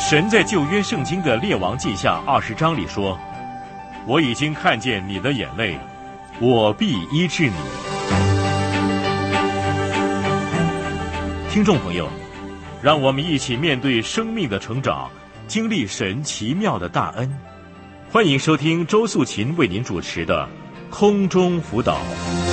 神在旧约圣经的列王记下20章里说，我已经看见你的眼泪，我必医治你。听众朋友，让我们一起面对生命的成长，经历神奇妙的大恩。欢迎收听周素琴为您主持的空中辅导。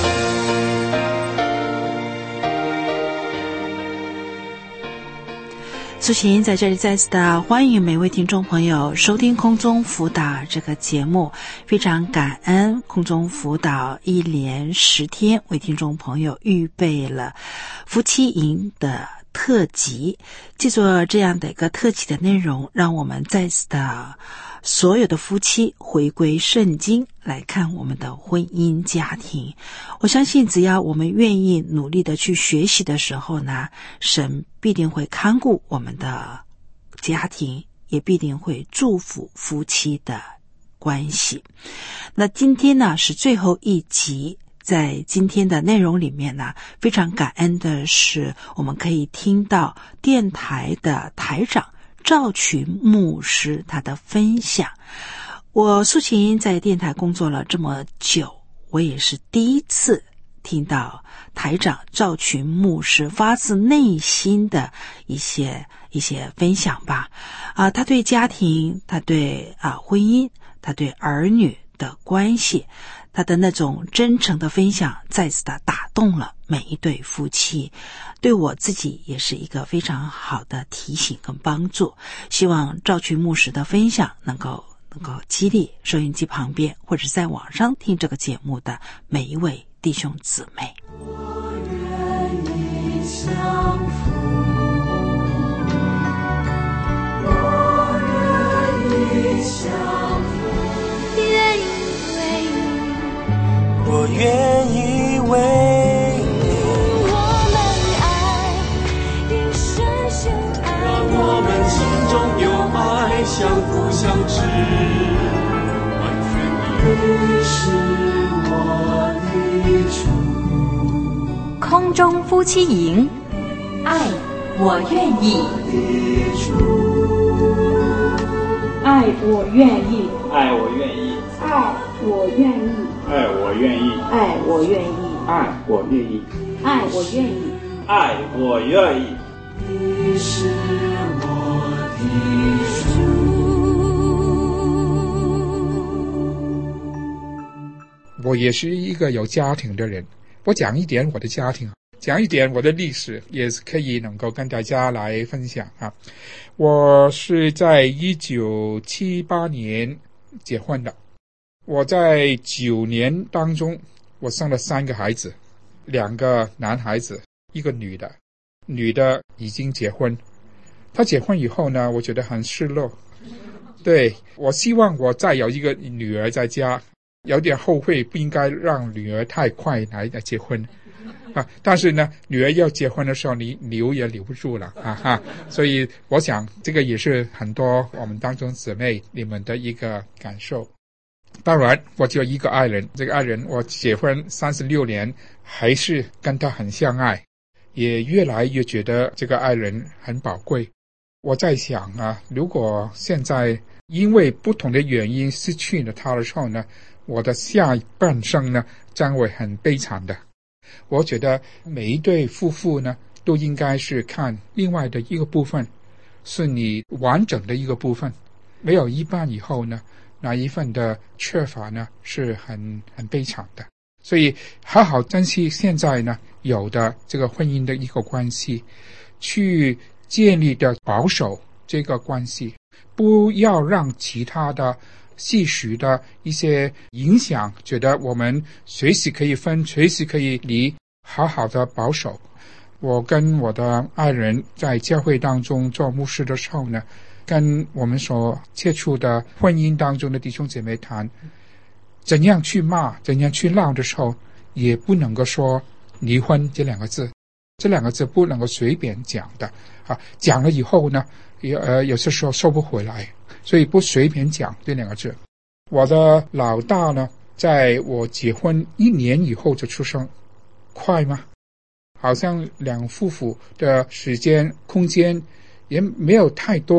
素琴在这里再次的欢迎每位听众朋友收听空中辅导这个节目，非常感恩空中辅导一连10天为听众朋友预备了夫妻营的特辑，借着这样的一个特辑的内容，让我们再次的所有的夫妻回归圣经来看我们的婚姻家庭。我相信只要我们愿意努力的去学习的时候呢，神必定会看顾我们的家庭，也必定会祝福夫妻的关系。那今天呢是最后一集，在今天的内容里面呢，非常感恩的是我们可以听到电台的台长赵群牧师他的分享。我素琴在电台工作了这么久，我也是第一次听到台长赵群牧师发自内心的一些分享吧。他对家庭，他对婚姻，他对儿女的关系，他的那种真诚的分享再次的打动了每一对夫妻，对我自己也是一个非常好的提醒跟帮助。希望赵群牧师的分享能够激励收音机旁边或者在网上听这个节目的每一位弟兄姊妹。 我愿意相扶，我愿意相扶，愿意为你，我愿意为你，我们爱因深深爱，让我们心中有爱，相扶相知，完全你是我的主。 空中夫妻营，爱我愿意， 爱我愿意， 爱我愿意， 爱我愿意， 爱我愿意， 爱我愿意， 爱我愿意， 爱我愿意， 爱我愿意。 你是我的主。 我也是一个有家庭的人，我讲一点我的家庭，讲一点我的历史，也是可以能够跟大家来分享啊。我是在1978年结婚的，我在9年当中，我生了3个孩子，2个男孩子，1个女的，女的已经结婚。她结婚以后呢，我觉得很失落，对，我希望我再有一个女儿在家，有点后悔不应该让女儿太快来结婚但是呢，女儿要结婚的时候，你留也留不住了所以我想这个也是很多我们当中姊妹你们的一个感受。当然我只有一个爱人，这个爱人我结婚36年还是跟他很相爱，也越来越觉得这个爱人很宝贵。我在想如果现在因为不同的原因失去了他的时候呢，我的下半生呢将会很悲惨的。我觉得每一对夫妇呢都应该是看另外的一个部分，是你完整的一个部分，没有一半以后呢，那一份的缺乏呢是很悲惨的。所以好好珍惜现在呢有的这个婚姻的一个关系，去建立的保守这个关系，不要让其他的细许的一些影响，觉得我们随时可以分，随时可以离，好好的保守。我跟我的爱人在教会当中做牧师的时候呢，跟我们所接触的婚姻当中的弟兄姐妹谈，怎样去骂，怎样去闹的时候，也不能够说离婚这2个字，这2个字不能够随便讲的讲了以后呢，有些时候收不回来，所以不随便讲这2个字。我的老大呢，在我结婚1年以后就出生，快吗？好像两夫妇的时间空间也没有太多，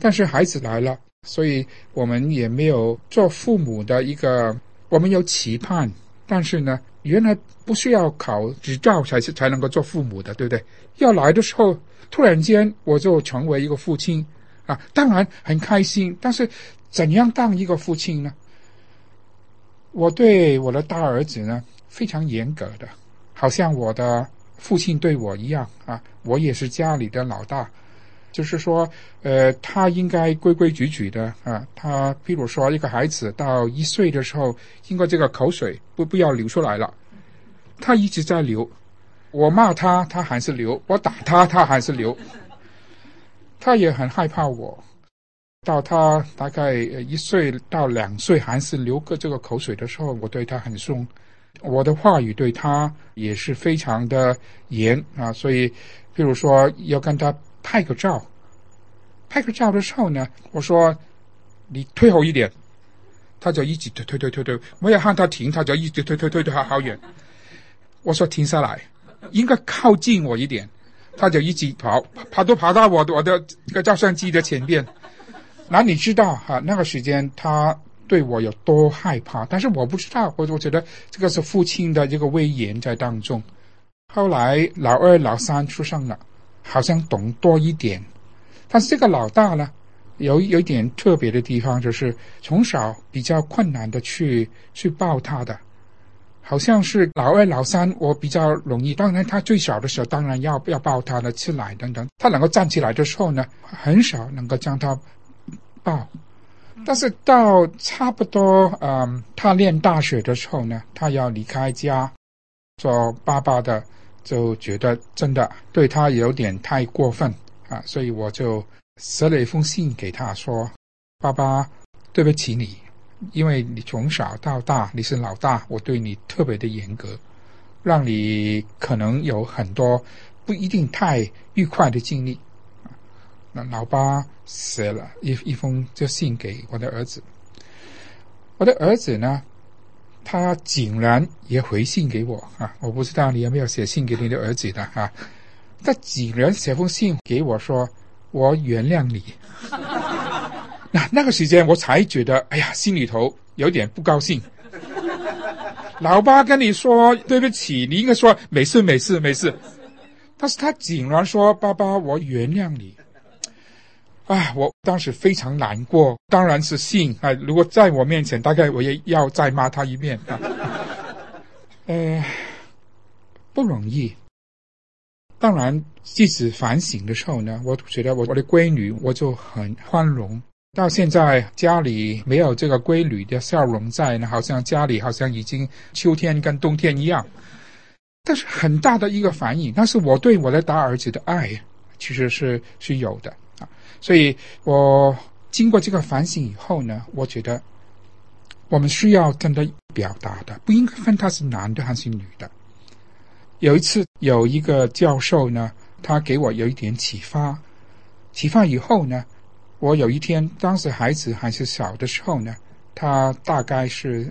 但是孩子来了，所以我们也没有做父母的一个，我们有期盼，但是呢，原来不需要考执照才能够做父母的，对不对？要来的时候，突然间我就成为一个父亲啊，当然很开心，但是怎样当一个父亲呢？我对我的大儿子呢非常严格的，好像我的父亲对我一样啊，我也是家里的老大，就是说他应该规规矩矩的啊。他譬如说一个孩子到1岁的时候，应该这个口水不要流出来了，他一直在流，我骂他他还是流，我打他他还是流，他也很害怕我。到他大概1岁到2岁还是流个这个口水的时候，我对他很凶，我的话语对他也是非常的严啊。所以比如说要跟他拍个照的时候呢，我说你退后一点，他就一直退，我要喊他停，他就一直退好远。我说停下来，应该靠近我一点，他就一直跑到我的这个照相机的前边。那你知道那个时间他对我有多害怕，但是我不知道，我觉得这个是父亲的这个威严在当中。后来老二老三出生了，好像懂多一点，但是这个老大呢有一点特别的地方，就是从小比较困难的去抱他的，好像是老二老三我比较容易，当然他最小的时候当然要抱他的吃奶等等，他能够站起来的时候呢，很少能够将他抱。但是到差不多他念大学的时候呢，他要离开家做爸爸的，就觉得真的对他有点太过分啊，所以我就写了一封信给他说，爸爸对不起你，因为你从小到大你是老大，我对你特别的严格，让你可能有很多不一定太愉快的经历。那老爸写了一封这信给我的儿子，我的儿子呢，他竟然也回信给我啊！我不知道你有没有写信给你的儿子的啊？他竟然写封信给我说，我原谅你。那个时间我才觉得，哎呀，心里头有点不高兴。老爸跟你说对不起，你应该说没事，但是他竟然说，爸爸，我原谅你。我当时非常难过，当然是信啊！如果在我面前，大概我也要再骂他一遍啊。不容易。当然，即使反省的时候呢，我觉得我的闺女我就很宽容。到现在家里没有这个闺女的笑容在呢，好像家里好像已经秋天跟冬天一样。但是很大的一个反应，但是我对我的大儿子的爱其实是有的。所以我经过这个反省以后呢，我觉得我们需要真的表达的，不应该分他是男的还是女的。有一次有一个教授呢，他给我有一点启发以后呢，我有一天当时孩子还是小的时候呢，他大概是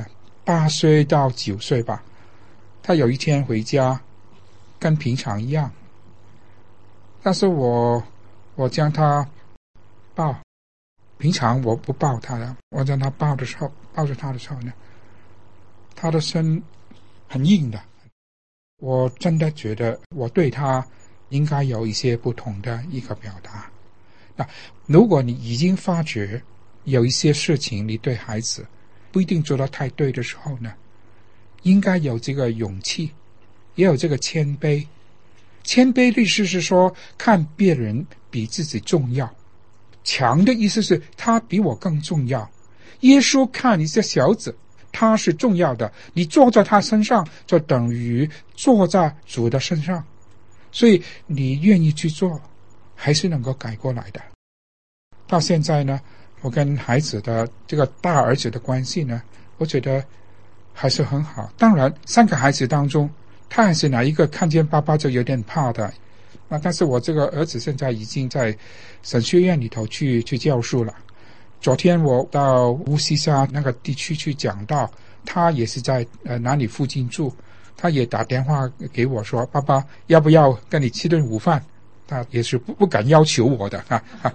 8岁到9岁吧，他有一天回家跟平常一样，但是我将他抱，平常我不抱他的，我将他抱着他的时候呢，他的身很硬的，我真的觉得我对他应该有一些不同的一个表达。那如果你已经发觉有一些事情你对孩子不一定做得太对的时候呢，应该有这个勇气，也有这个谦卑。谦卑的意思是说，看别人比自己重要，强的意思是他比我更重要。耶稣看一些小子，他是重要的，你坐在他身上就等于坐在主的身上，所以你愿意去做，还是能够改过来的。到现在呢，我跟孩子的这个大儿子的关系呢，我觉得还是很好。当然3个孩子当中，他还是哪一个看见爸爸就有点怕的。但是我这个儿子现在已经在神学院里头去教书了。昨天我到乌溪沙那个地区去讲道，他也是在哪里附近住，他也打电话给我说，爸爸要不要跟你吃顿午饭？他也是不敢要求我的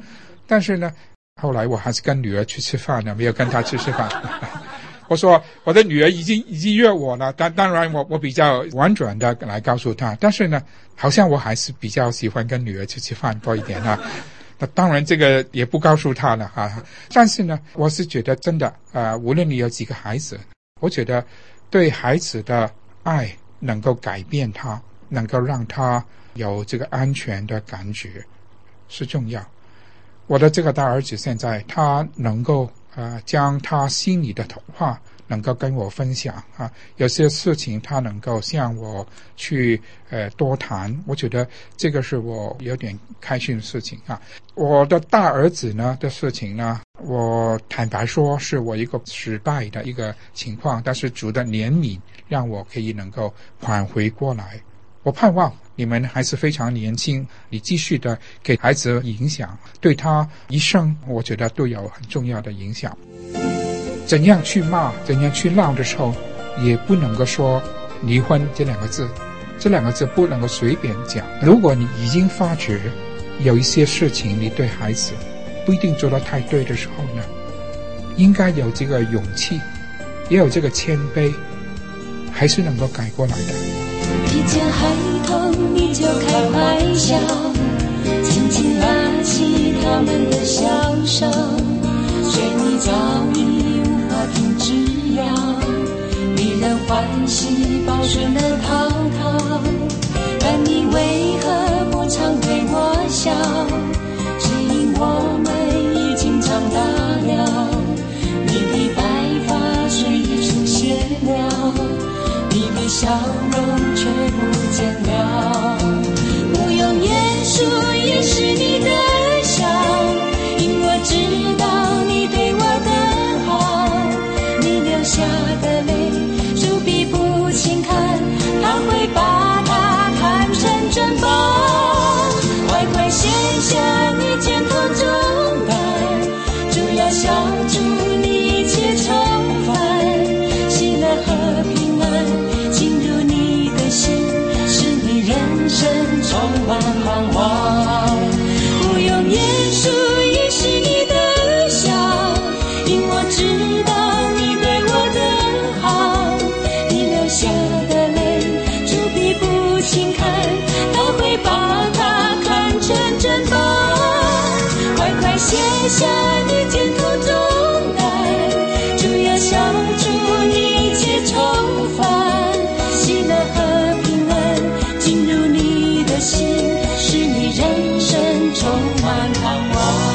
但是呢，后来我还是跟女儿去吃饭了，没有跟她去吃饭。我说我的女儿已经约我了，当然我比较婉转的来告诉她，但是呢，好像我还是比较喜欢跟女儿去吃饭多一点啊。那当然这个也不告诉她了啊。但是呢，我是觉得真的无论你有几个孩子，我觉得对孩子的爱能够改变他，能够让他有这个安全的感觉是重要。我的这个大儿子现在他能够将他心里的话能够跟我分享有些事情他能够向我去多谈，我觉得这个是我有点开心的事情我的大儿子呢的事情呢，我坦白说是我一个失败的一个情况，但是主的怜悯让我可以能够缓回过来。我盼望你们还是非常年轻，你继续的给孩子影响，对他一生我觉得都有很重要的影响。怎样去骂，怎样去闹的时候，也不能够说离婚这两个字，这两个字不能够随便讲。如果你已经发觉有一些事情你对孩子不一定做得太对的时候呢，应该有这个勇气，也有这个谦卑，还是能够改过来的。 一见孩童你就开怀笑，轻轻拉起他们的笑声，随你早已无法停止呀，令人欢喜抱孙的滔滔。但你为何不常对我笑？只因我们已经长大了，你的白发虽已出现了，你的笑容却不见了。不用言述掩饰你的笑，因我知道你对我的好。你流下的泪数笔不轻看，他会把它看成珍宝。快快卸下你肩头重担，主要消除你一切愁烦，喜乐和平安进入你的心，使你人生充满盼望。不用言述掩饰你的笑，因我知道你对我的好。你流下的泪主笔不轻看，他会把它看成珍宝。快快卸下你肩头重担，主要消除你一切愁烦，喜乐和平安进入你的心，使你人生充满盼望。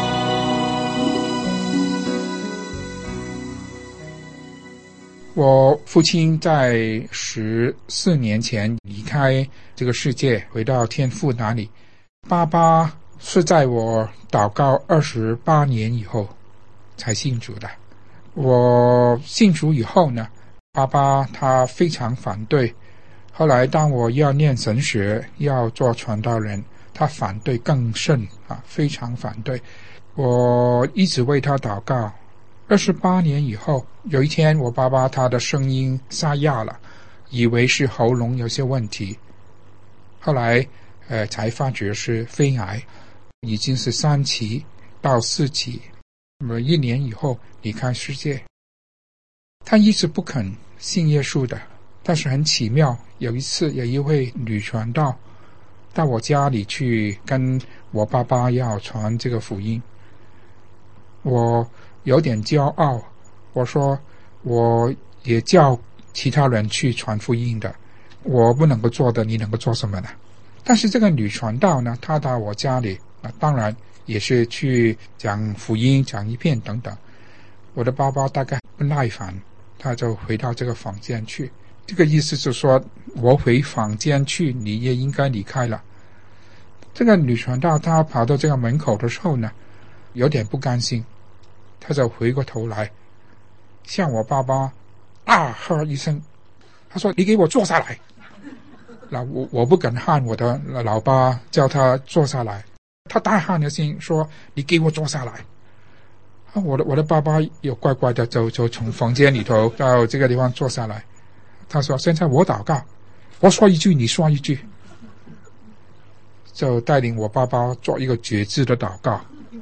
我父亲在14年前离开这个世界，回到天父那里。爸爸是在我祷告28年以后才信主的。我信主以后呢，爸爸他非常反对。后来当我要念神学，要做传道人，他反对更甚非常反对。我一直为他祷告。28年以后，有一天我爸爸他的声音沙哑了，以为是喉咙有些问题，后来才发觉是肺癌，已经是3期到4期。1年以后离开世界。他一直不肯信耶稣的，但是很奇妙，有一次有一位女传道到我家里去跟我爸爸要传这个福音。我有点骄傲，我说我也叫其他人去传福音的，我不能够做的，你能够做什么呢？但是这个女传道呢，她到我家里当然也是去讲福音，讲一遍等等。我的爸爸大概不耐烦，他就回到这个房间去。这个意思是说，我回房间去，你也应该离开了。这个女传道她跑到这个门口的时候呢，有点不甘心，她就回过头来向我爸爸大喝一声，她说：“你给我坐下来！”那我不敢喊我的老爸叫他坐下来，他大喊的声音说：“你给我坐下来！”我的爸爸有怪怪的就从房间里头到这个地方坐下来。他说：“现在我祷告，我说一句你说一句。”就带领我爸爸做一个决志的祷告。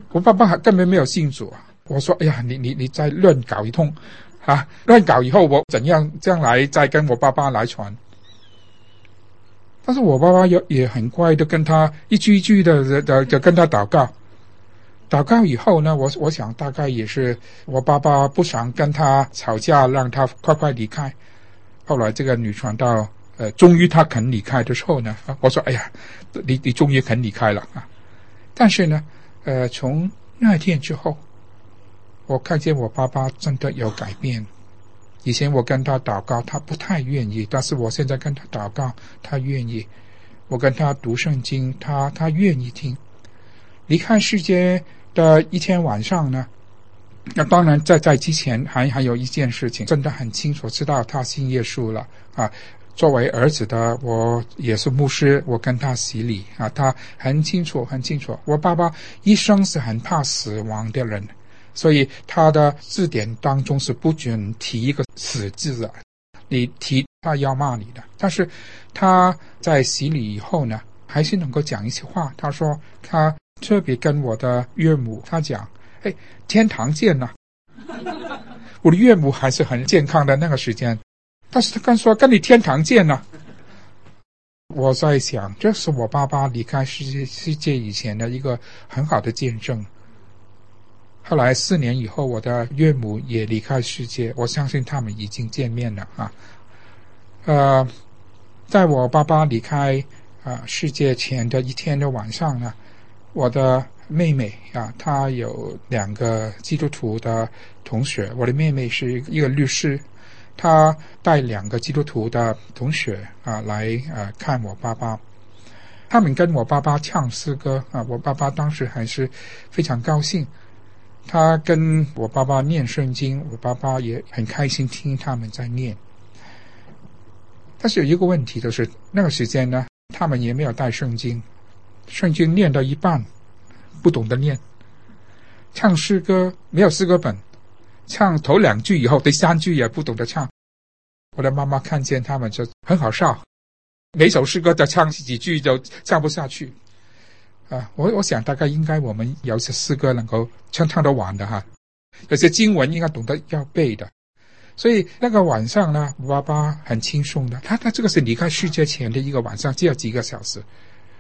我爸爸根本没有信主啊。我说：“哎呀，你再乱搞一通啊！乱搞以后，我怎样将来再跟我爸爸来传？”但是我爸爸也很乖的，跟他一句一句的跟他祷告。祷告以后呢，我想大概也是我爸爸不想跟他吵架，让他快快离开。后来这个女传道终于他肯离开的时候呢，我说：“哎呀，你终于肯离开了啊！”但是呢，从那天之后，我看见我爸爸真的有改变。以前我跟他祷告，他不太愿意，但是我现在跟他祷告，他愿意。我跟他读圣经，他愿意听。离开世界的一天晚上呢，那当然在之前还有一件事情，真的很清楚知道他信耶稣了啊。作为儿子的我也是牧师，我跟他洗礼啊，他很清楚。我爸爸一生是很怕死亡的人，所以他的字典当中是不准提一个死字的，你提他要骂你的。但是他在洗礼以后呢，还是能够讲一些话。他说他特别跟我的岳母他讲：“哎，天堂见啊！”我的岳母还是很健康的那个时间，但是他说跟你天堂见啊。我在想，这是我爸爸离开世界以前的一个很好的见证。后来4年以后，我的岳母也离开世界，我相信他们已经见面了啊。在我爸爸离开世界前的一天的晚上呢，我的妹妹啊，她有2个基督徒的同学。我的妹妹是一个律师，她带2个基督徒的同学来看我爸爸。他们跟我爸爸唱诗歌啊，我爸爸当时还是非常高兴。他跟我爸爸念圣经，我爸爸也很开心听他们在念。但是有一个问题，就是那个时间呢，他们也没有带圣经，圣经念到一半不懂得念，唱诗歌没有诗歌本，唱头2句以后第3句也不懂得唱。我的妈妈看见他们就很好笑，每首诗歌都唱几句就唱不下去我想大概应该我们有些诗歌能够唱得完的哈，有些经文应该懂得要背的。所以那个晚上呢，我爸爸很轻松的，他这个是离开世界前的一个晚上，只有几个小时。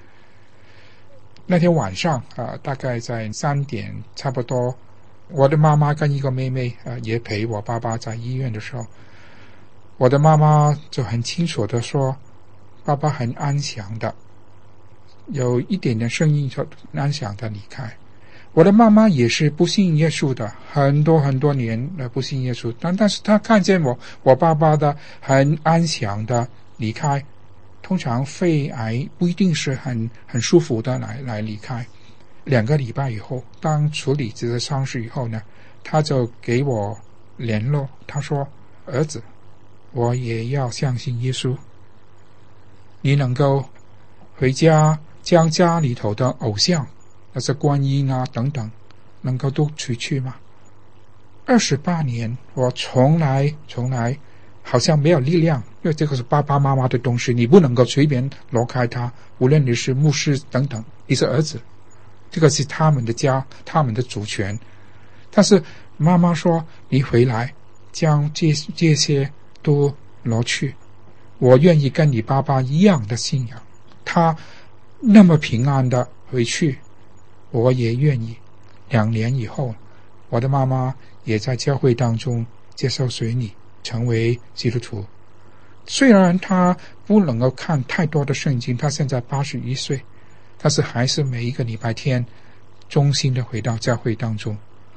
那天晚上大概在3点差不多，我的妈妈跟一个妹妹也陪我爸爸在医院的时候，我的妈妈就很清楚的说，爸爸很安详的，有一点点声音就安详的离开。我的妈妈也是不信耶稣的，很多年不信耶稣，但是她看见我爸爸的很安详的离开。通常肺癌不一定是很舒服的来离开。2个礼拜以后，当处理这个伤势以后呢，他就给我联络，他说：“儿子，我也要相信耶稣，你能够回家将家里头的偶像，那些观音啊等等，能够都除去吗？”28年，我从来好像没有力量，因为这个是爸爸妈妈的东西，你不能够随便挪开它，无论你是牧师等等，你是儿子，这个是他们的家，他们的主权。但是妈妈说，你回来将这些都挪去，我愿意跟你爸爸一样的信仰，他那么平安的回去，我也愿意。2年以后，我的妈妈也在教会当中接受洗礼，成为基督徒。虽然她不能够看太多的圣经，她现在81岁，但是还是每一个礼拜天忠心的回到教会当中。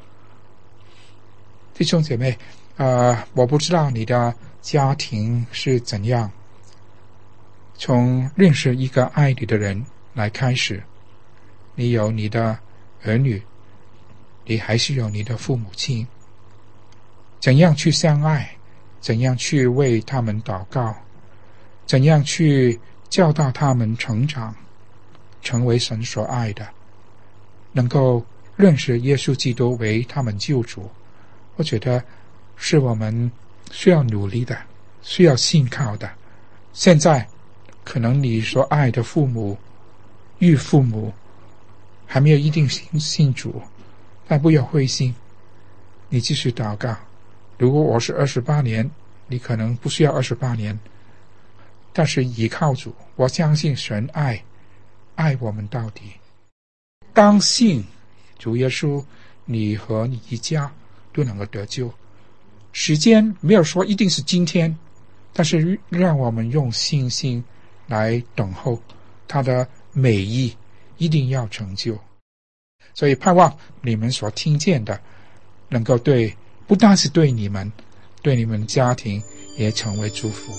弟兄姐妹，我不知道你的家庭是怎样，从认识一个爱你的人来开始，你有你的儿女，你还是有你的父母亲，怎样去相爱，怎样去为他们祷告，怎样去教导他们成长，成为神所爱的，能够认识耶稣基督为他们救主。我觉得是我们需要努力的，需要信靠的。现在可能你所爱的父母、育父母还没有一定信主， 但不要灰心，你继续祷告。如果我是28年，你可能不需要28年，但是依靠主，我相信神爱我们到底。当信主耶稣，你和你一家都能够得救。时间没有说一定是今天，但是让我们用信心来等候他的美意一定要成就。所以盼望你们所听见的能够不但是对你们家庭也成为祝福。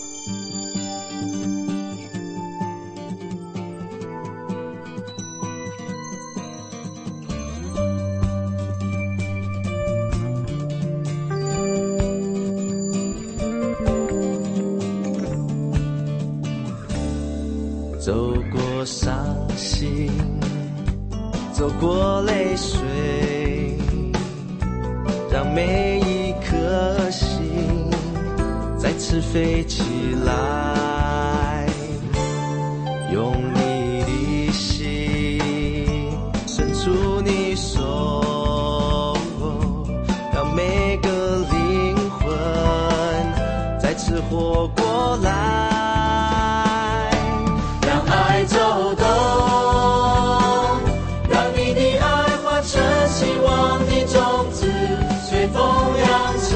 走过伤心，走过泪水，让每一颗心再次飞起来，用你的心伸出你手，让每个灵魂再次活过来，让爱走动，让你的爱化成希望的种子，随风扬起，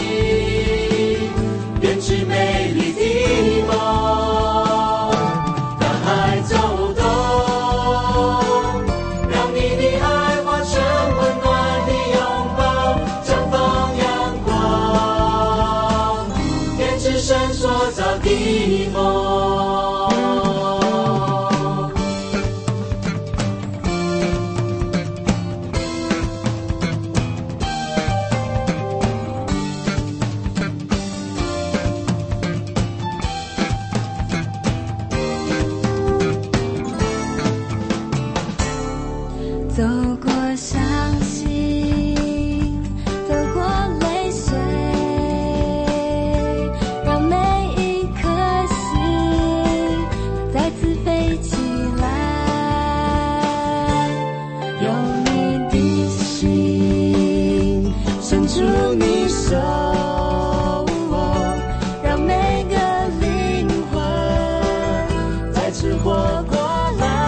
编织美丽的梦。让爱走动，让你的爱化成温暖的拥抱，绽放阳光，编织神所造的梦。 走过伤心，走过泪水，让每一颗心再次飞起来，用你的心伸出你手，让每个灵魂再次活过来。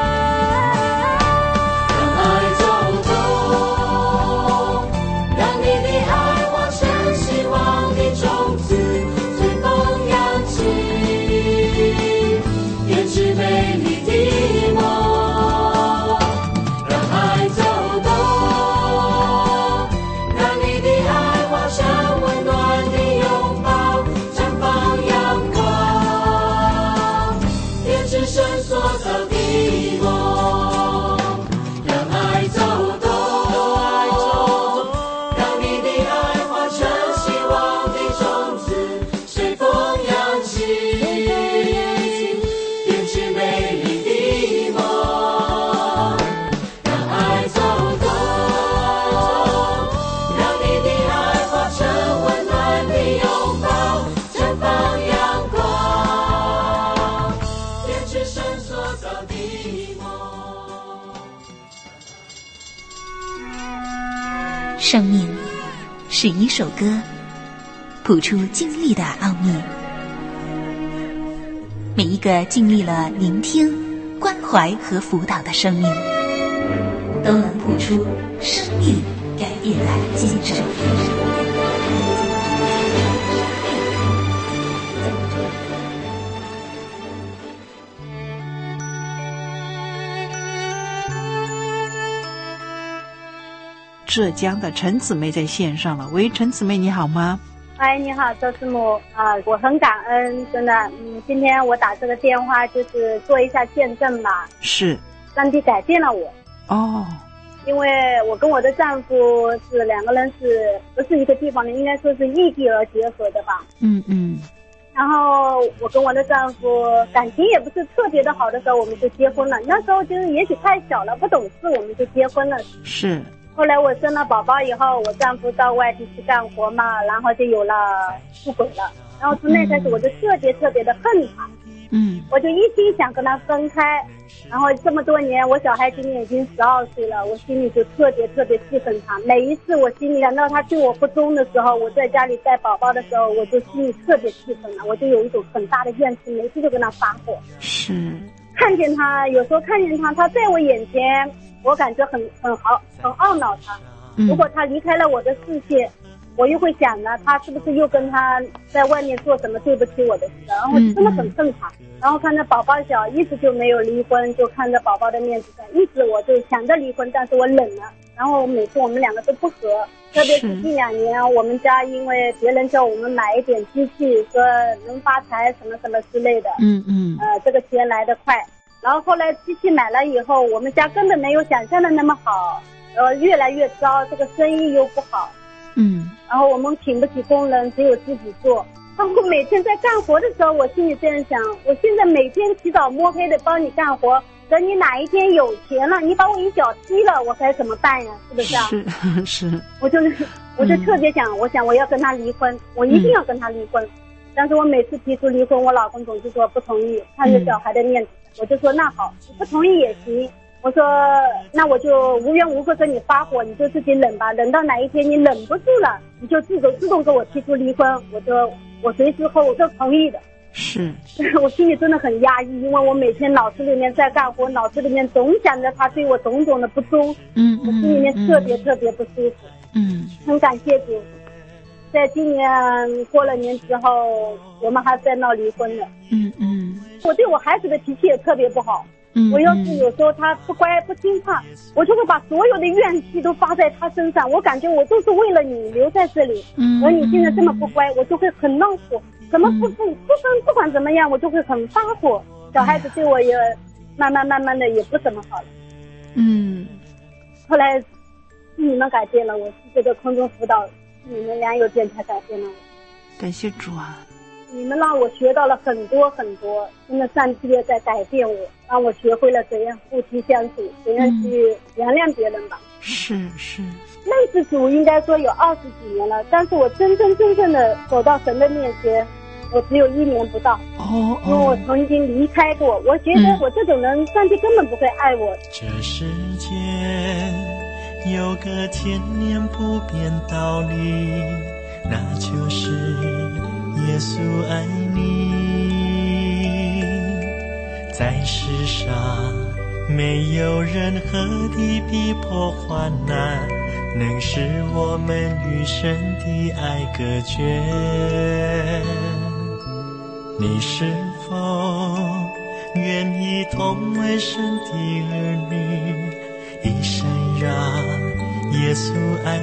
生命是一首歌，谱出经历的奥秘。每一个经历了聆听、关怀和辅导的生命，都能谱出生命改变的见证。 浙江的陈姊妹在线上了。喂，陈姊妹你好吗？ 哎，你好，周师母我很感恩，真的，今天我打这个电话就是做一下见证吧。 是， 上帝改变了我。 哦， 因为我跟我的丈夫是两个人不是一个地方的，应该说是异地而结合的吧。然后我跟我的丈夫感情也不是特别的好的时候，我们就结婚了。那时候就是也许太小了，不懂事，我们就结婚了。 是。 后来我生了宝宝以后，我丈夫到外地去干活嘛，然后就有了出轨了。然后从那开始我就特别特别的恨他。 我就一心想跟他分开。然后这么多年，我小孩今年已经12岁了，我心里就特别特别气愤他。每一次我心里感到他对我不忠的时候，我在家里带宝宝的时候，我就心里特别气愤了，我就有一种很大的怨气，每次就跟他发火。 是。 看见他，有时候看见他，他在我眼前，我感觉很懊恼他。如果他离开了我的视线，我又会想呢，他是不是又跟他在外面做什么对不起我的事？然后我真的很恨他。然后看着宝宝小，一直就没有离婚，就看着宝宝的面子上，一直我就想着离婚，但是我忍了。然后每次我们两个都不和，特别是近2年，我们家因为别人叫我们买一点机器，说能发财什么什么之类的，这个钱来得快。然后后来机器买了以后，我们家根本没有想象的那么好，越来越糟，这个生意又不好。然后我们请不起工人，只有自己做。然后每天在干活的时候，我心里这样想，我现在每天起早摸黑的帮你干活，等你哪一天有钱了，你把我一脚踢了，我该怎么办呀？是不是啊？ 是。 我就特别想，我想我要跟他离婚，我一定要跟他离婚。但是我每次提出离婚，我老公总是说不同意，看着小孩的面子，我就说那好，你不同意也行。我说那我就无缘无故跟你发火，你就自己忍吧，忍到哪一天你忍不住了，你就自动跟我提出离婚，我随时后我都同意的。 是。 我心里真的很压抑，因为我每天脑子里面在干活，脑子里面总想着他对我种种的不忠，我心里面特别特别不舒服。很感谢主，在今年过了年之后，我们还在闹离婚了。我对我孩子的脾气也特别不好。我要是有时候他不乖不听话，我就会把所有的怨气都发在他身上。我感觉我都是为了你留在这里，而你现在这么不乖，我就会很恼火。怎么不管怎么样，我就会很发火。小孩子对我也慢慢的也不怎么好了。后来你们改变了我，是这个空中辅导，你们良友电台改变了我。 感谢主啊！ 你们让我学到了很多很多，真的上帝也在改变我，让我学会了怎样夫妻相处，怎样去原谅别人吧。 是。 认识主应该说有20几年了，但是我真正的走到神的面前，我只有1年不到。因为我曾经离开过，我觉得我这种人，上帝根本不会爱我。 这世间有个千年不变道理，那就是耶稣爱你。在世上没有任何的逼迫患难能使我们与神的爱隔绝。你是否愿意同为神的儿女，一生让耶稣爱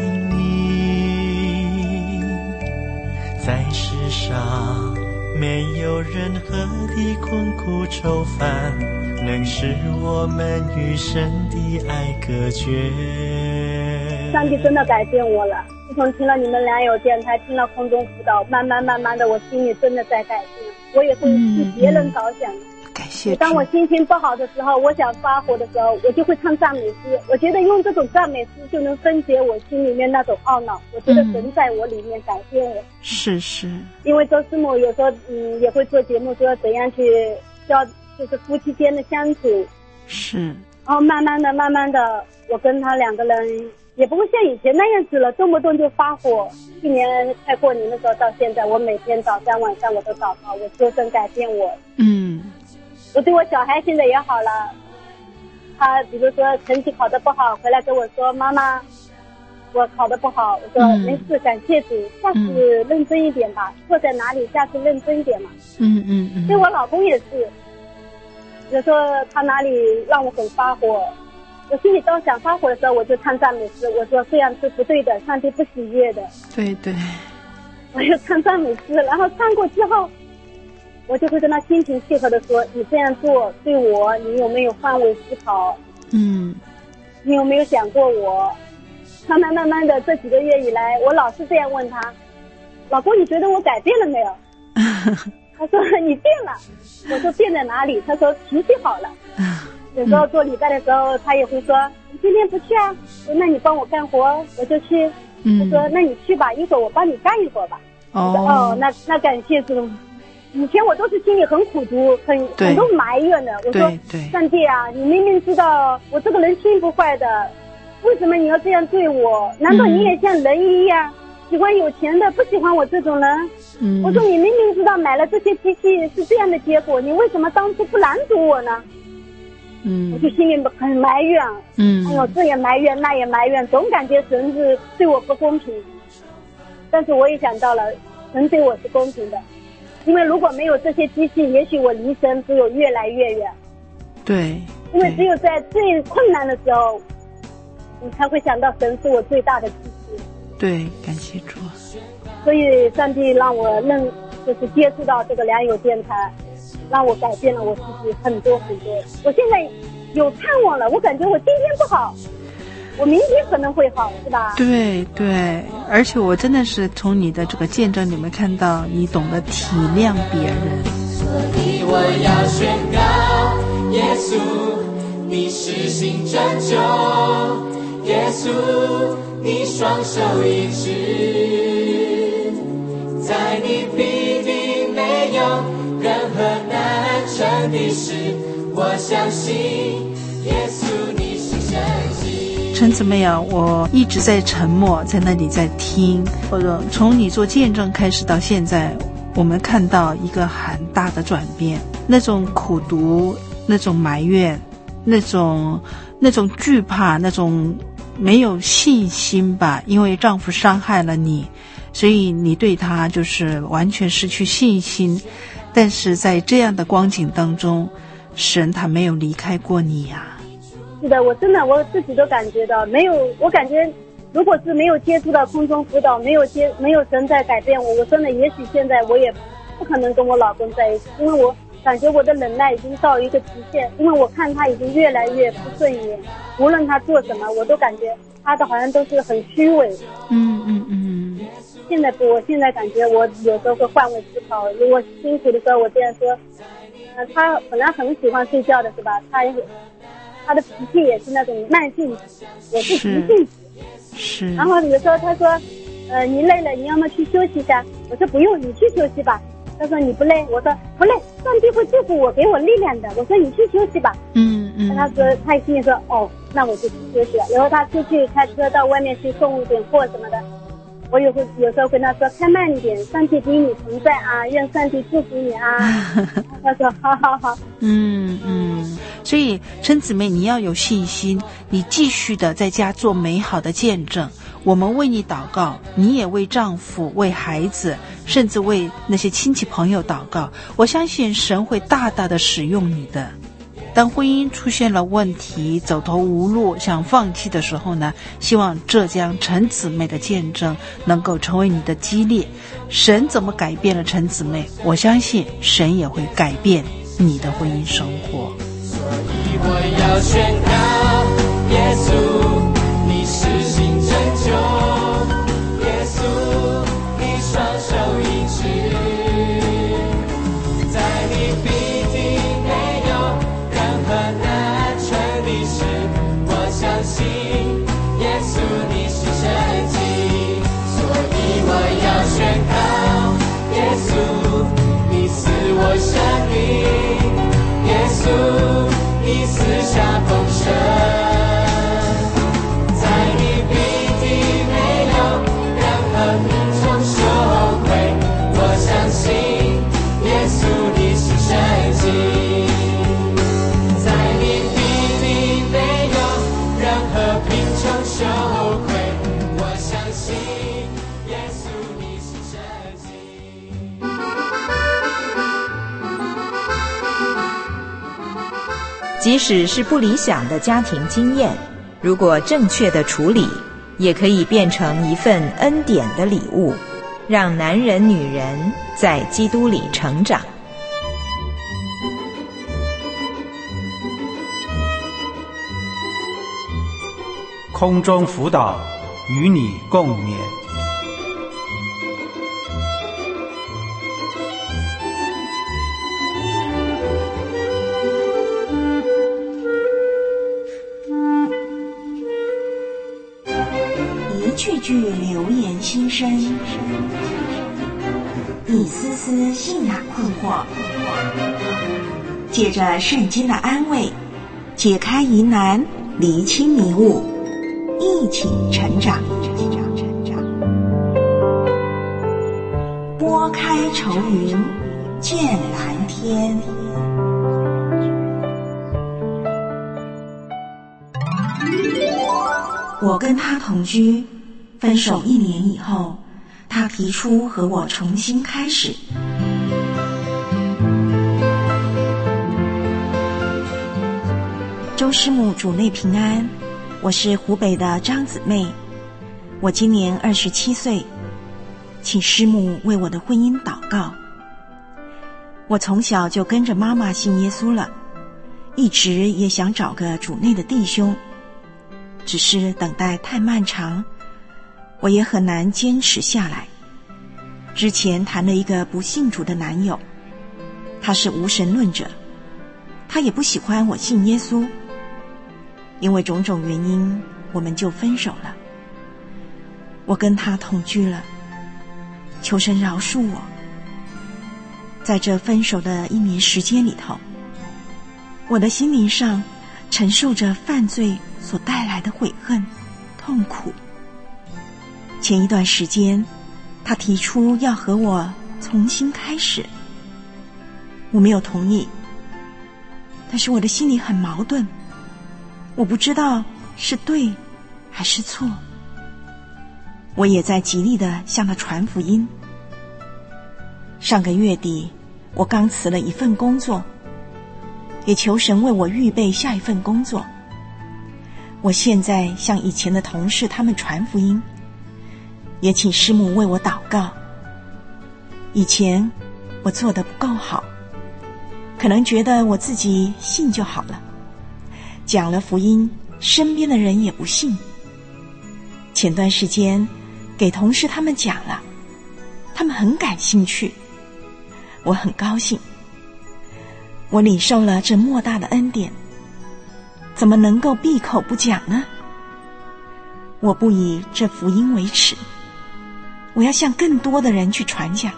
你？在世上没有任何的困苦愁烦能使我们与神的爱隔绝。 上帝真的改变我了，自从听了你们良友电台，听了空中辅导，慢慢的我心里真的在改变，我也会替别人着想。 感谢。 当我心情不好的时候，我想发火的时候，我就会唱赞美诗。我觉得用这种赞美诗就能分解我心里面那种懊恼。我觉得神在我里面改变我。 是。 因为周师母有时候也会做节目，说怎样去教就是夫妻间的相处。 是。 然后慢慢的，我跟他2个人也不会像以前那样子了，动不动就发火。去年快过年的时候到现在，我每天早上晚上我都祷告，我求神改变我。我对我小孩现在也好了，他比如说成绩考得不好，回来跟我说妈妈我考得不好，我说没事，感谢主，下次认真一点吧，错在哪里下次认真一点嘛。对我老公也是，有时候他哪里让我很发火，我心里当想发火的时候，我就唱赞美诗，我说这样是不对的，上帝不喜悦的。 对， 我就唱赞美诗，然后唱过之后，我就会跟他心平气和的说，你这样做对我，你有没有换位思考？你有没有想过我？慢慢的这几个月以来，我老是这样问他，老公你觉得我改变了没有？他说你变了。我说变在哪里？他说脾气好了。有时候做礼拜的时候，他也会说你今天不去啊？说那你帮我干活，我就去。他说那你去吧，一会儿我帮你干一会儿吧。那感谢主。 以前我都是心里很苦毒，很多埋怨的。我说上帝啊，你明明知道我这个人心不坏的，为什么你要这样对我？难道你也像人一样喜欢有钱的，不喜欢我这种人？我说你明明知道买了这些机器是这样的结果，你为什么当初不拦阻我呢？我就心里很埋怨。哎呦，这也埋怨那也埋怨，总感觉神是对我不公平。但是我也想到了，神对我是公平的，因为如果没有这些机器，也许我离神只有越来越远。 对， 因为只有在最困难的时候，你才会想到神是我最大的支持。 对，感谢主。 所以上帝让我就是接触到这个良友电台，让我改变了我自己很多很多。我现在有盼望了，我感觉我今天不好，我明天可能会好，是吧？ 对对，而且我真的是从你的这个见证里面看到你懂得体谅别人。 所以我要宣告，耶稣你施行拯救，耶稣你双手医治，在你必定没有任何难成的事，我相信耶稣你是神迹。 陈姊妹啊，我一直在沉默，在那里在听，或者从你做见证开始到现在，我们看到一个很大的转变，那种苦毒，那种埋怨，那种惧怕，那种没有信心吧，因为丈夫伤害了你，所以你对他就是完全失去信心。但是在这样的光景当中，神他没有离开过你呀。 是的，我自己都感觉到没有，我感觉如果是没有接触到空中辅导，没有神在改变我真的也许现在我也不可能跟我老公在一起，因为我感觉我的忍耐已经到一个极限，因为我看他已经越来越不顺眼，无论他做什么我都感觉他的好像都是很虚伪。我现在感觉我有时候会换位思考，如果辛苦的时候我这样说，他本来很喜欢睡觉的是吧，他的脾气也是那种慢性子，我是急性子。 是。 然后有时候他说你累了你要么去休息一下，我说不用，你去休息吧。他说你不累，我说不累，上帝会祝福我，给我力量的。我说你去休息吧。他说他心里说哦，那我就去休息了。然后他出去开车到外面去送一点货什么的，我有时候跟他说开慢一点，上帝与你同在啊，愿上帝祝福你啊。他说好好好。 所以陈姊妹你要有信心，你继续的在家做美好的见证，我们为你祷告，你也为丈夫为孩子甚至为那些亲戚朋友祷告，我相信神会大大的使用你的。当婚姻出现了问题，走投无路想放弃的时候呢，希望这将陈姊妹的见证能够成为你的激励。神怎么改变了陈姊妹，我相信神也会改变你的婚姻生活。 所以我要宣告，耶稣你施行拯救，耶稣你双手医治，在你必定没有任何难成的事，我相信耶稣你是神迹。所以我要宣告，耶稣你赐我生命，耶稣你赐下丰盛，在你必定没有任何贫穷羞愧，我相信耶稣你是神迹，在你必定没有任何贫穷羞愧，我相信耶稣你是神迹。 即使是不理想的家庭经验，如果正确的处理，也可以变成一份恩典的礼物，让男人女人在基督里成长。 空中辅导，与你共勉。 一句句流言心声，一一丝丝信仰困惑，借着圣经的安慰，解开疑难，厘清迷雾，一起成长。拨开愁云见蓝天。我跟他同居，分手1年以后，他提出和我重新开始。周师母主内平安，我是湖北的张姊妹，我今年27岁，请师母为我的婚姻祷告。我从小就跟着妈妈信耶稣了，一直也想找个主内的弟兄，只是等待太漫长，我也很难坚持下来。之前谈了一个不信主的男友，他是无神论者，他也不喜欢我信耶稣，因为种种原因，我们就分手了。我跟他同居了，求神饶恕我。在这分手的1年时间里头，我的心灵上承受着犯罪所带来的悔恨、痛苦。前一段时间，他提出要和我重新开始，我没有同意，但是我的心里很矛盾，我不知道是对还是错。我也在极力地向他传福音。上个月底，我刚辞了一份工作，也求神为我预备下一份工作。我现在向以前的同事他们传福音，也请师母为我祷告。以前我做得不够好，可能觉得我自己信就好了，讲了福音，身边的人也不信。前段时间给同事他们讲了，他们很感兴趣，我很高兴。我领受了这莫大的恩典，怎么能够闭口不讲呢？我不以这福音为耻，我要向更多的人去传讲。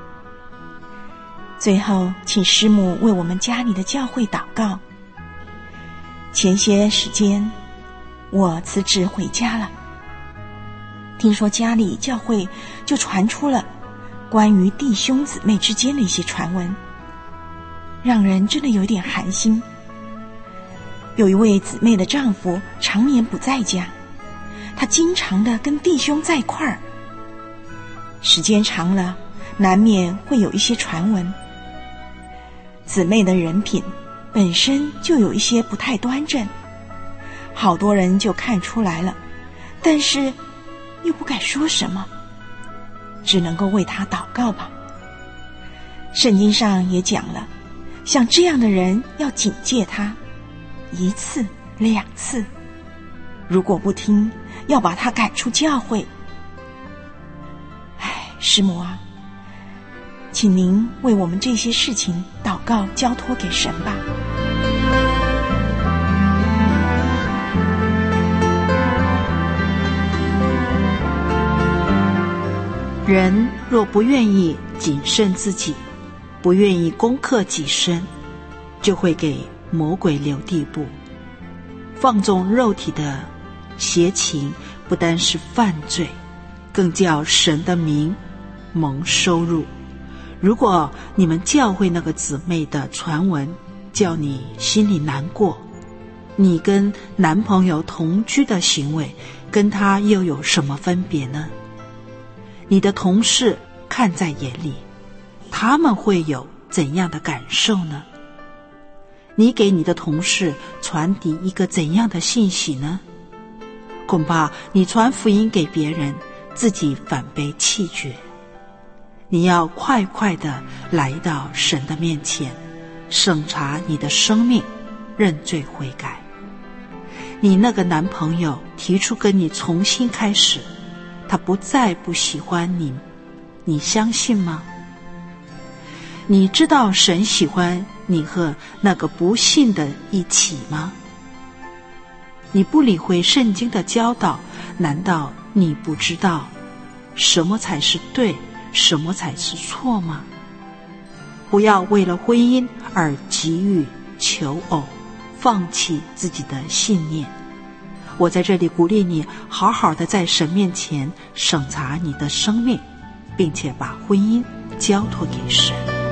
最后请师母为我们家里的教会祷告。前些时间我辞职回家了，听说家里教会就传出了关于弟兄姊妹之间的一些传闻，让人真的有点寒心。有一位姊妹的丈夫常年不在家，他经常的跟弟兄在一块儿，时间长了难免会有一些传闻。姊妹的人品本身就有一些不太端正，好多人就看出来了，但是又不敢说什么，只能够为他祷告吧。圣经上也讲了，像这样的人要警戒他1次2次，如果不听，要把他赶出教会。师母啊，请您为我们这些事情祷告，交托给神吧。 人若不愿意谨慎自己，不愿意攻克己身，就会给魔鬼留地步。放纵肉体的邪情，不单是犯罪，更叫神的名蒙羞辱。如果你们教会那个姊妹的传闻叫你心里难过，你跟男朋友同居的行为跟他又有什么分别呢？你的同事看在眼里，他们会有怎样的感受呢？你给你的同事传递一个怎样的信息呢？恐怕你传福音给别人，自己反被弃绝。你要快快地来到神的面前，审查你的生命，认罪悔改。你那个男朋友提出跟你重新开始，他不再不喜欢你，你相信吗？你知道神喜欢你和那个不信的一起吗？你不理会圣经的教导，难道你不知道什么才是对， 什么才是错吗？不要为了婚姻而急于求偶，放弃自己的信念。我在这里鼓励你，好好的在神面前审查你的生命，并且把婚姻交托给神。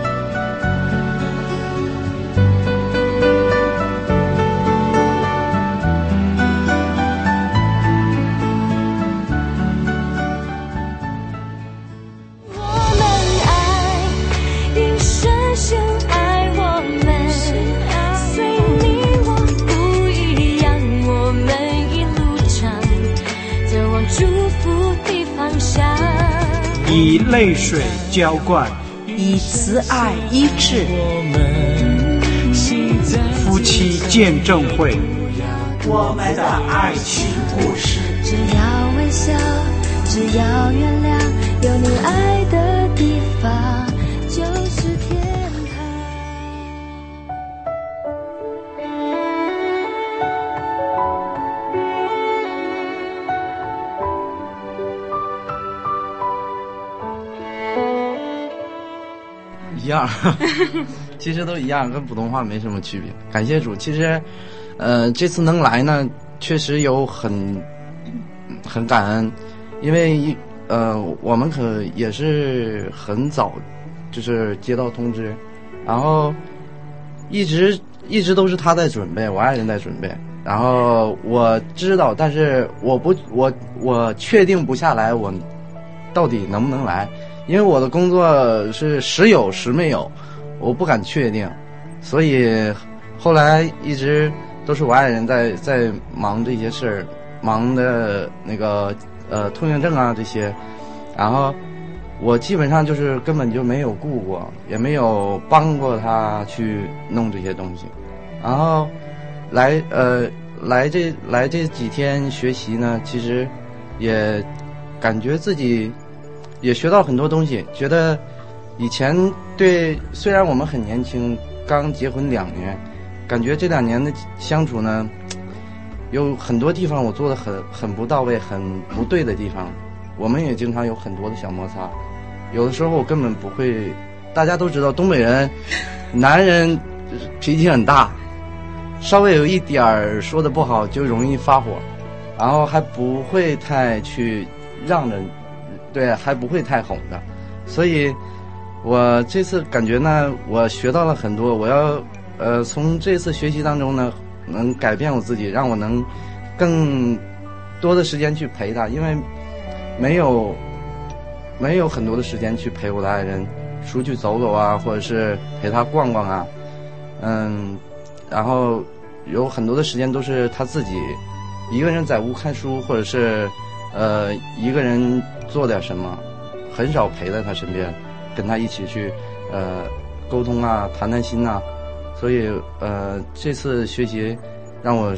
以泪水浇灌， 以慈爱医治。 夫妻见证会，我们的爱情故事。 只要微笑，只要原谅，有你爱的地方就是天堂。 一样，其实都一样，跟普通话没什么区别。感谢主，其实，这次能来呢，确实很感恩，因为我们可也是很早，就是接到通知，然后一直都是他在准备，我爱人在准备，然后我知道，但是我确定不下来，我到底能不能来。因为我的工作是时有时没有，我不敢确定，所以后来一直都是我爱人在忙这些事儿，忙的那个通行证啊这些，然后我基本上就是根本就没有顾过，也没有帮过他去弄这些东西，然后来这几天学习呢，其实也感觉自己也学到很多东西，觉得以前虽然我们很年轻，刚结婚2年，感觉这2年的相处呢，有很多地方我做的很不到位，很不对的地方，我们也经常有很多的小摩擦，有的时候我根本不会，大家都知道东北人，男人脾气很大，稍微有一点说的不好就容易发火，然后还不会太去让人。对，还不会太哄的，所以我这次感觉呢，我学到了很多，我要从这次学习当中呢，能改变我自己，让我能更多的时间去陪他，因为没有很多的时间去陪我的爱人出去走走啊，或者是陪他逛逛啊，然后有很多的时间都是他自己一个人在屋看书，或者是一个人做点什么，很少陪在他身边，跟他一起去沟通啊，谈心啊，所以这次学习让我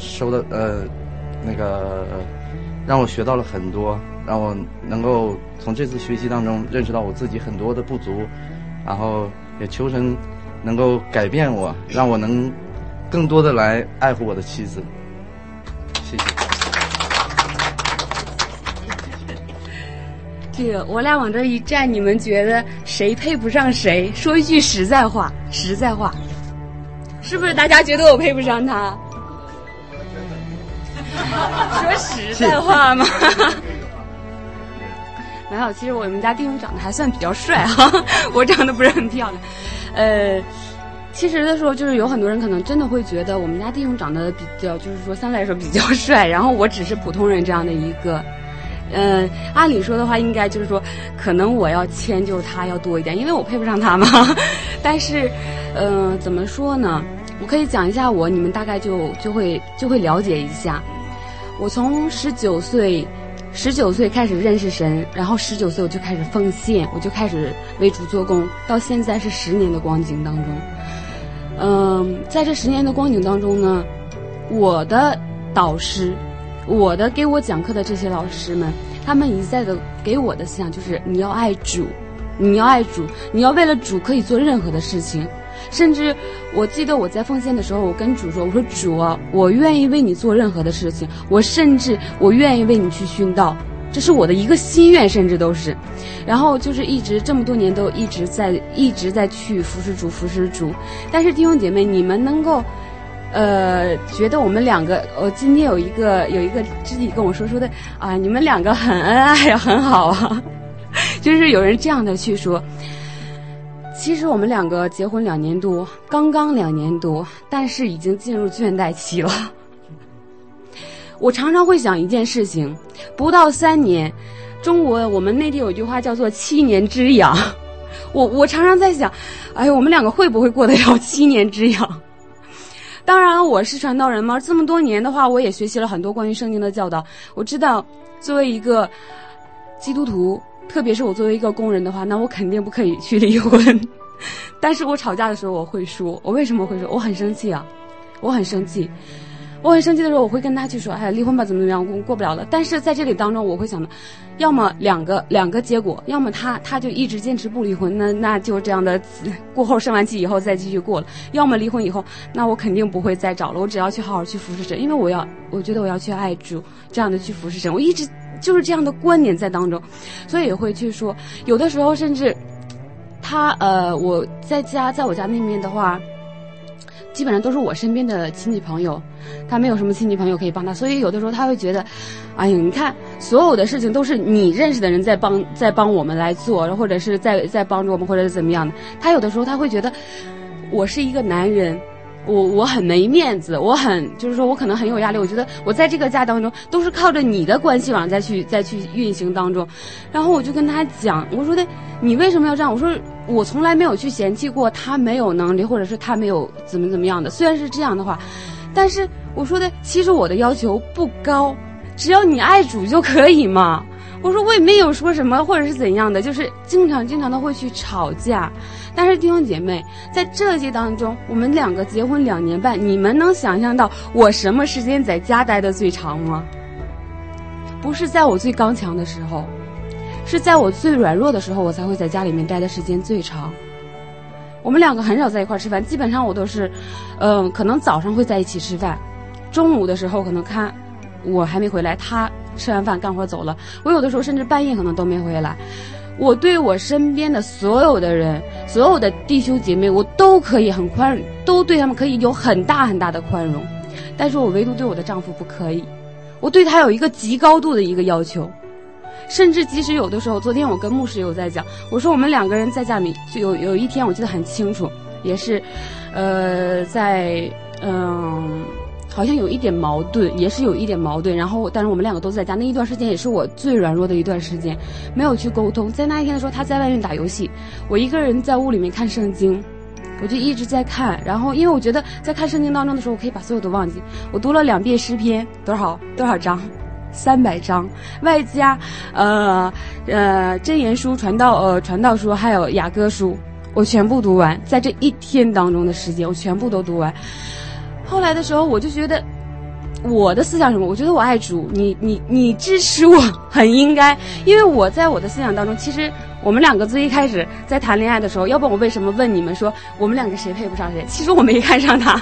让我学到了很多，让我能够从这次学习当中认识到我自己很多的不足，然后也求神能够改变我，让我能更多的来爱护我的妻子。谢谢。 这个我俩往这一站，你们觉得谁配不上谁？说一句实在话，是不是大家觉得我配不上他？说实在话吗？没有，其实我们家弟兄长得还算比较帅哈，我长得不是很漂亮。其实的时候，就是有很多人可能真的会觉得我们家弟兄长得比较，就是说相对来说比较帅，然后我只是普通人这样的一个。按理说的话，应该就是说，可能我要迁就他要多一点，因为我配不上他嘛。但是，怎么说呢？我可以讲一下你们大概就会了解一下。我从19岁开始认识神，然后19岁我就开始奉献，我就开始为主做工，到现在是10年的光景当中。在这10年的光景当中呢，我的导师。我的给我讲课的这些老师们，他们一再的给我的思想就是你要爱主，你要为了主可以做任何的事情。甚至我记得我在奉献的时候，我跟主说，我说主啊，我愿意为你做任何的事情，我愿意为你去殉道， 这是我的一个心愿，甚至都是。然后就是一直这么多年都一直在去服侍主。但是弟兄姐妹，你们能够觉得我们两个，今天有一个知己跟我说的啊，你们两个很恩爱啊，很好啊，就是有人这样的去说。其实我们两个结婚2年多，刚刚2年多，但是已经进入倦怠期了。我常常会想一件事情，不到3年，中国我们内地有一句话叫做7年之痒。我常常在想，哎，我们两个会不会过得了7年之痒？当然我是传道人嘛，这么多年的话，我也学习了很多关于圣经的教导。我知道作为一个基督徒，特别是我作为一个工人的话，那我肯定不可以去离婚。但是我吵架的时候我会说，我为什么会说？我很生气啊，我很生气的时候，我会跟他去说，哎，离婚吧，怎么样，过不了了。但是在这里当中，我会想的，要么两个结果，要么他就一直坚持不离婚，那就这样的过后生完气以后再继续过了；要么离婚以后，那我肯定不会再找了，我只要去好好去服侍神，因为我觉得我要去爱主，这样的去服侍神，我一直就是这样的观点在当中，所以也会去说，有的时候甚至我在我家那边的话，基本上都是我身边的亲戚朋友，他没有什么亲戚朋友可以帮他，所以有的时候他会觉得，哎呀，你看所有的事情都是你认识的人在帮我们来做，或者是在帮助我们，或者是怎么样的。他有的时候他会觉得，我是一个男人，我很没面子，就是说我可能很有压力。我觉得我在这个家当中都是靠着你的关系网再去运行当中。然后我就跟他讲，我说的你为什么要这样？我说我从来没有去嫌弃过他没有能力，或者是他没有怎么样的。虽然是这样的话，但是我说的其实我的要求不高，只要你爱主就可以嘛。我说我也没有说什么或者是怎样的，就是经常的会去吵架。但是弟兄姐妹，在这些当中，我们两个结婚2年半，你们能想象到我什么时间在家待的最长吗？不是在我最刚强的时候，是在我最软弱的时候，我才会在家里面待的时间最长。我们两个很少在一块吃饭，基本上我都是可能早上会在一起吃饭，中午的时候可能看我还没回来，他吃完饭干活走了，我有的时候甚至半夜可能都没回来。我对我身边的所有的人，所有的弟兄姐妹，我都可以很宽容，都对他们可以有很大的宽容，但是我唯独对我的丈夫不可以，我对他有一个极高度的一个要求。甚至即使有的时候，昨天我跟牧师有在讲，我说我们两个人在家里就有一天我记得很清楚，也是好像有一点矛盾，然后但是我们两个都在家，那一段时间也是我最软弱的一段时间，没有去沟通。在那一天的时候，他在外面打游戏，我一个人在屋里面看圣经，我就一直在看。然后因为我觉得在看圣经当中的时候，我可以把所有都忘记。我读了2遍诗篇，多少章？300章，外加箴言书、传道书，还有雅歌书，我全部读完。在这一天当中的时间，我全部都读完。后来的时候，我就觉得我的思想什么？我觉得我爱主，你支持我很应该，因为我在我的思想当中，其实我们两个最一开始在谈恋爱的时候，要不然我为什么问你们说我们两个谁配不上谁？其实我没看上他，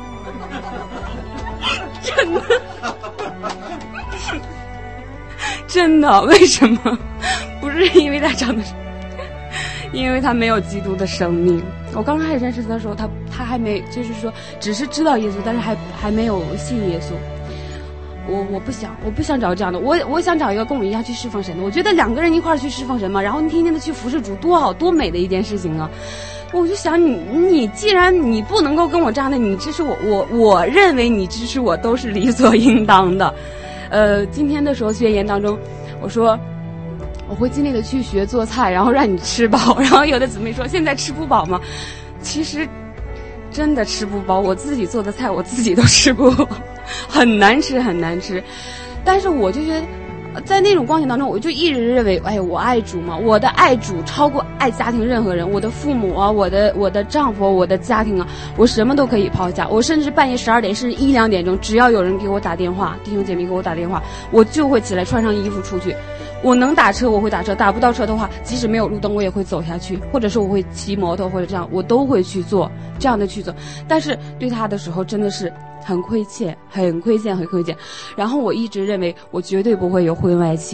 真的，为什么？不是因为他长得，因为他没有基督的生命。我刚开始认识他的时候，他还没，就是说只是知道耶稣，但是还没有信耶稣。我不想找这样的，我想找一个跟我一样去侍奉神的。我觉得2个人一块儿去侍奉神嘛，然后你天天的去服侍主，多好多美的一件事情啊！我就想你既然你不能够跟我这样的，你支持我认为你支持我都是理所应当的。今天的时候宣言当中，我说我会尽力的去学做菜，然后让你吃饱。然后有的姊妹说现在吃不饱吗？其实真的吃不饱，我自己做的菜我自己都吃不饱，很难吃。但是我就觉得在那种光景当中，我就一直认为，哎，我爱主嘛，我的爱主超过爱家庭任何人，我的父母啊，我的丈夫，我的家庭啊，我什么都可以抛下。我甚至半夜12点甚至1、2点钟，只要有人给我打电话，弟兄姐妹给我打电话，我就会起来穿上衣服出去。我能打车我会打车，打不到车的话，即使没有路灯我也会走下去，或者是我会骑摩托，或者这样我都会去做，这样的去做。但是对他的时候真的是很亏欠。然后我一直认为我绝对不会有婚外情，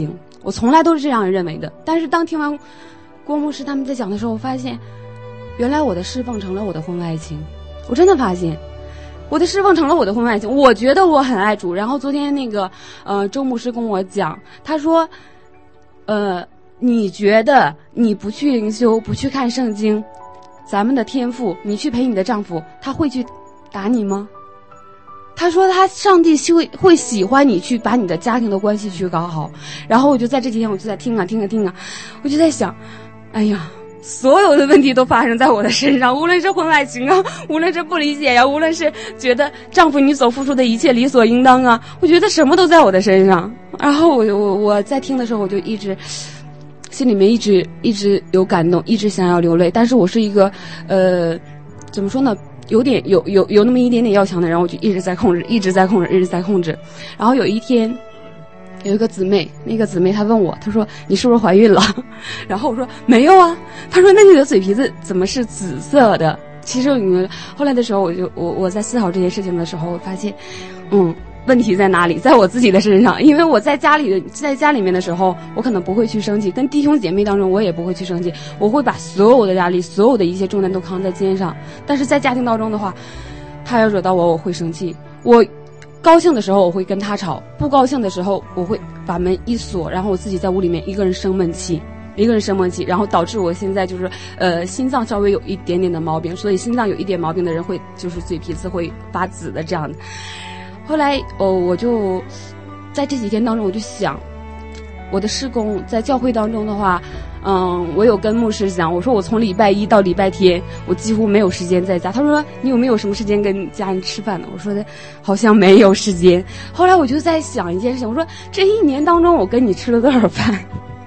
我从来都是这样认为的。但是当听完郭牧师他们在讲的时候，我发现原来我的侍奉成了我的婚外情。我真的发现我的侍奉成了我的婚外情。我觉得我很爱主，然后昨天那个周牧师跟我讲，他说你觉得你不去灵修，不去看圣经，咱们的天父，你去陪你的丈夫，他会去打你吗？他说上帝会喜欢你去把你的家庭的关系去搞好。然后我就在这几天我就在听啊，我就在想，哎呀，所有的问题都发生在我的身上，无论是婚外情啊，无论是不理解呀，无论是觉得丈夫你所付出的一切理所应当啊，我觉得什么都在我的身上。然后我在听的时候，我就一直心里面一直有感动，一直想要流泪。但是我是一个怎么说呢，有那么一点点要强的人，我就一直在控制。然后有一天有一个姊妹，那个姊妹她问我，她说你是不是怀孕了？然后我说没有啊。她说那你的嘴皮子怎么是紫色的？其实后来的时候，我在思考这件事情的时候，我发现问题在哪里？在我自己的身上。因为我在家里面的时候，我可能不会去生气，跟弟兄姐妹当中我也不会去生气，我会把所有的压力，所有的一切重担都扛在肩上。但是在家庭当中的话，他要惹到我会生气。我高兴的时候我会跟他吵，不高兴的时候我会把门一锁，然后我自己在屋里面一个人生闷气，然后导致我现在就是心脏稍微有一点点的毛病。所以心脏有一点毛病的人会就是嘴皮子会发紫的这样的。后来我就在这几天当中，我就想我的事工在教会当中的话，我有跟牧师讲，我说我从礼拜一到礼拜天我几乎没有时间在家。他说你有没有什么时间跟家人吃饭呢？我说的好像没有时间。后来我就在想一件事情，我说这一年当中我跟你吃了多少饭，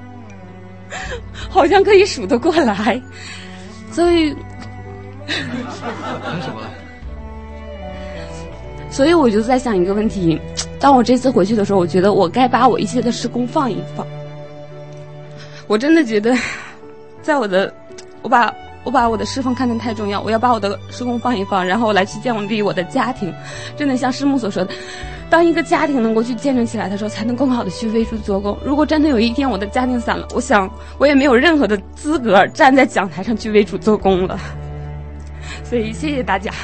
好像可以数得过来。所以所以我就在想一个问题，当我这次回去的时候，我觉得我该把我一切的事工放一放。我真的觉得我把我的侍奉看得太重要，我要把我的事工放一放，然后来去建立我的家庭。真的像师母所说的，当一个家庭能够去见证起来的时候，才能更好的去为主做工。如果真的有一天我的家庭散了，我想我也没有任何的资格站在讲台上去为主做工了。所以谢谢大家。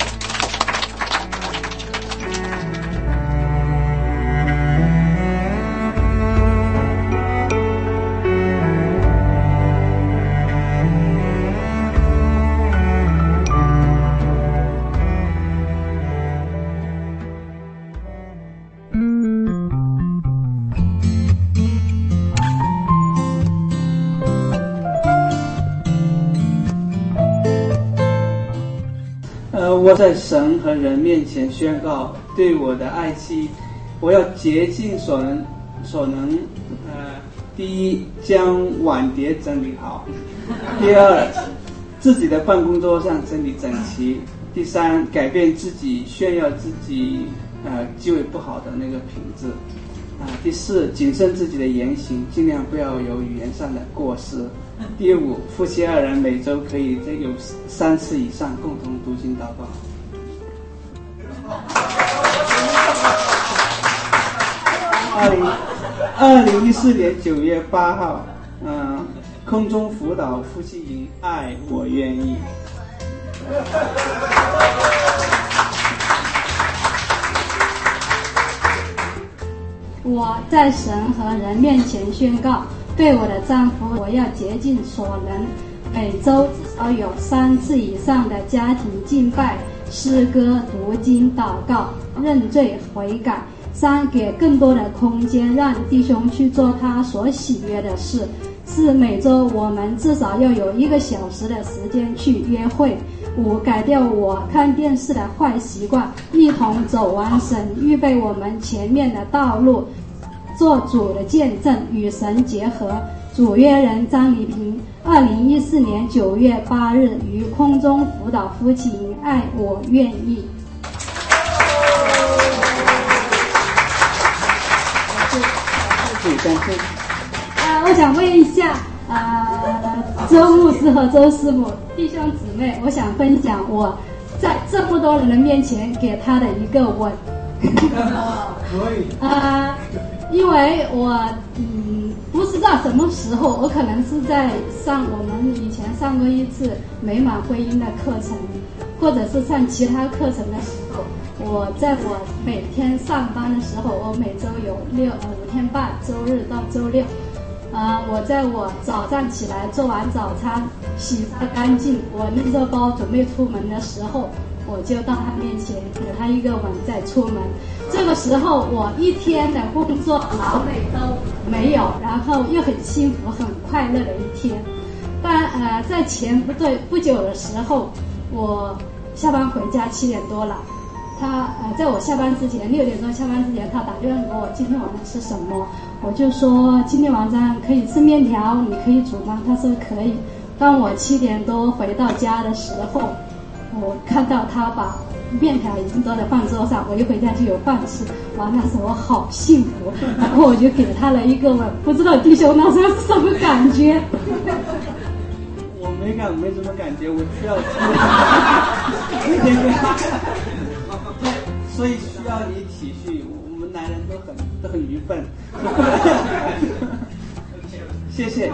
我在神和人面前宣告，对我的爱妻，我要竭尽所能。第一，将碗碟整理好；第二，自己的办公桌上整理整齐；第三，改变自己炫耀自己极为不好的那个品质；第四，谨慎自己的言行，尽量不要有语言上的过失；第五，夫妻二人每周可以有3次以上共同读经祷告。2014年9月8号，空中辅导夫妻营，爱我愿意。 我在神和人面前宣告，对我的丈夫，我要竭尽所能，每周至少有3次以上的家庭敬拜、诗歌、读经、祷告、认罪悔改。3，给更多的空间，让弟兄去做他所喜悦的事。4，每周我们至少要有1个小时的时间去约会。5，改掉我看电视的坏习惯，一同走完神预备我们前面的道路，做主的见证，与神结合。主约人张礼平，2014年9月8日于空中辅导夫妻营，爱我愿意。我想问一下，周牧师和周师母弟兄姊妹，我想分享我在这么多人的面前给他的一个吻。 因为我不知道什么时候，我可能是在我们以前上过一次美满婚姻的课程，或者是上其他课程的时候，我每天上班的时候，我每周有5天半，周日到周六。我早上起来做完早餐，洗刷干净，我拎着包准备出门的时候，我就到他面前给他一个吻再出门。这个时候我一天的工作劳累都没有，然后又很幸福很快乐的一天。但在前不久的时候，我下班回家7点多了，他在我下班之前6点钟下班之前，他打电话给我今天晚上吃什么，我就说今天晚上可以吃面条，你可以煮吗？他说可以。当我7点多回到家的时候，我看到他把面条已经都在饭桌上，我一回家就有饭吃，哇，那时候我好幸福。然后我就给他了一个吻，不知道弟兄那时候是什么感觉？ 我没什么感觉，我需要所以需要你体恤，我们男人都很愚笨。谢谢。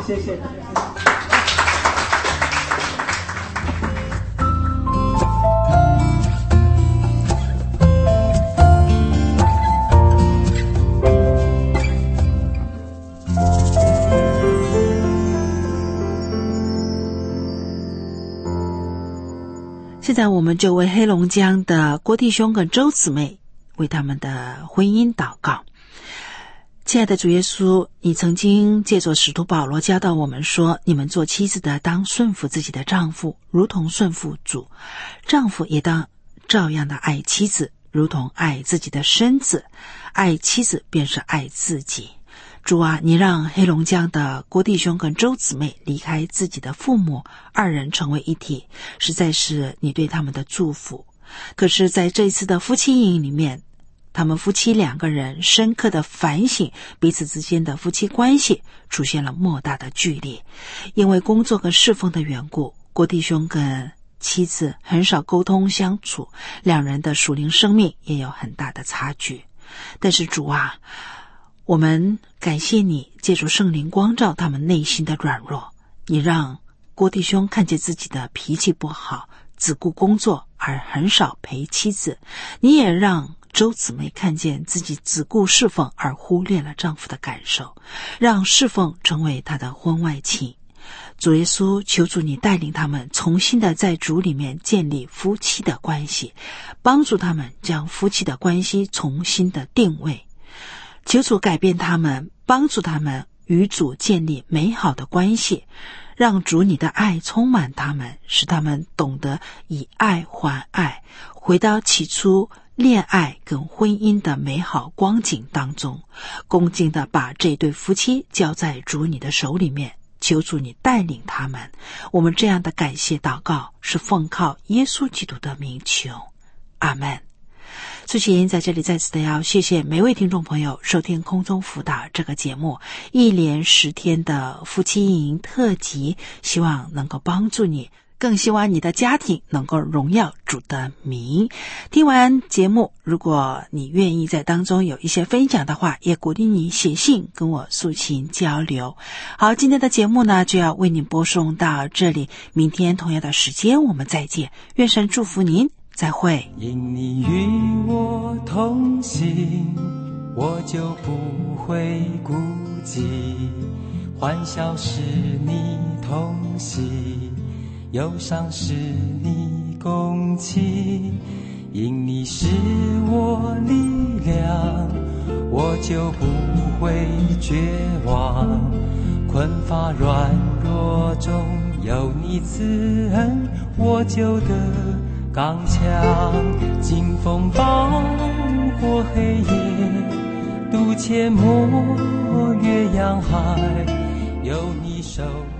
现在我们就为黑龙江的郭弟兄跟周姊妹为他们的婚姻祷告。亲爱的主耶稣，你曾经借着使徒保罗教导我们说，你们做妻子的当顺服自己的丈夫，如同顺服主，丈夫也当照样的爱妻子，如同爱自己的身子，爱妻子便是爱自己。主啊，你让黑龙江的郭弟兄跟周姊妹离开自己的父母，2人成为一体，实在是你对他们的祝福。可是在这一次的夫妻营里面，他们夫妻2个人深刻的反省彼此之间的夫妻关系，出现了莫大的距离。因为工作跟侍奉的缘故，郭弟兄跟妻子很少沟通相处，2人的属灵生命也有很大的差距。但是主啊，我们感谢你借助圣灵光照他们内心的软弱，你让郭弟兄看见自己的脾气不好，只顾工作而很少陪妻子，你也让周姊妹看见自己只顾侍奉而忽略了丈夫的感受，让侍奉成为他的婚外情。主耶稣，求主你带领他们重新的在主里面建立夫妻的关系，帮助他们将夫妻的关系重新的定位。求主改变他们，帮助他们与主建立美好的关系，让主你的爱充满他们，使他们懂得以爱还爱，回到起初恋爱跟婚姻的美好光景当中，恭敬地把这对夫妻交在主你的手里面，求主你带领他们。我们这样的感谢祷告是奉靠耶稣基督的名求，阿们。苏琴在这里再次的要谢谢每位听众朋友收听空中辅导这个节目，一连10天的夫妻营特辑，希望能够帮助你，更希望你的家庭能够荣耀主的名。听完节目，如果你愿意在当中有一些分享的话，也鼓励你写信跟我苏琴交流。好，今天的节目呢就要为您播送到这里，明天同样的时间我们再见，愿神祝福您，再会。 因你与我同行，我就不会孤寂，欢笑是你同喜，忧伤是你共情，因你是我力量，我就不会绝望，困乏软弱中有你慈恩，我就得刚强，经风暴过黑夜，渡阡陌越洋海，有你手